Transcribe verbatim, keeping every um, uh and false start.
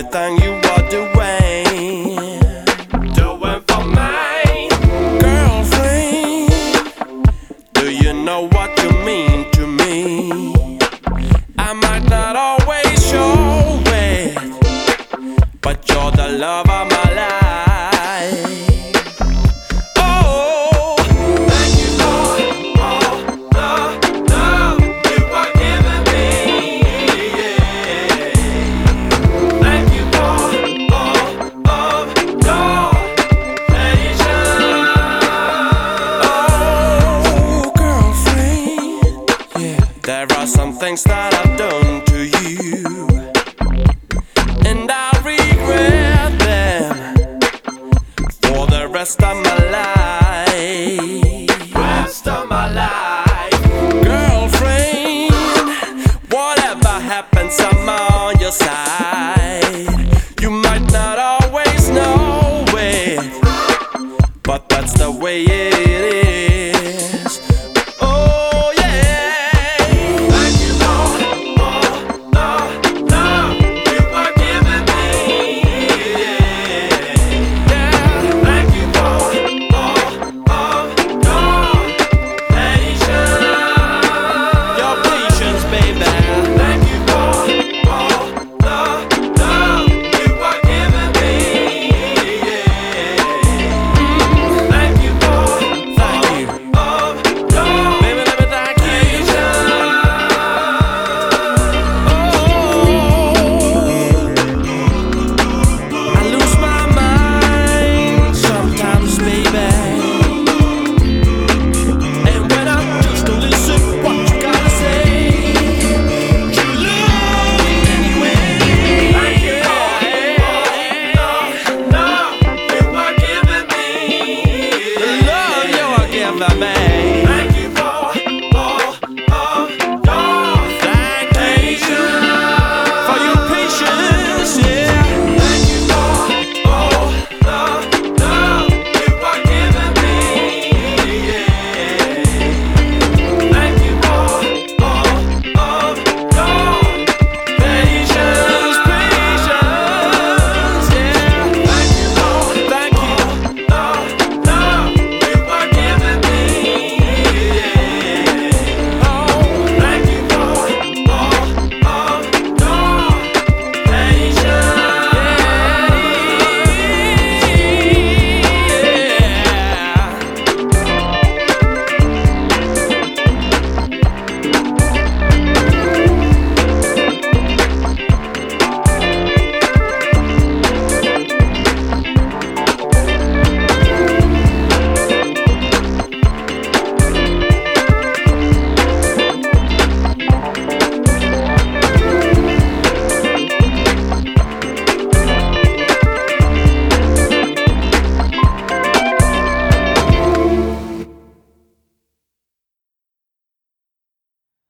everything you are doing. Doing for me, girlfriend. Do you know what you mean to me? I might not always show it, but you're the love of my life. Oh, thank you for all the love you are giving me. Yeah. Thank you for all of your patience. Oh, girlfriend, yeah. There are some things that I've done to you, and I regret them for the rest of my life. Rest of my life. Girlfriend, whatever happens, I'm on your side. You might not always know it, but that's the way it is.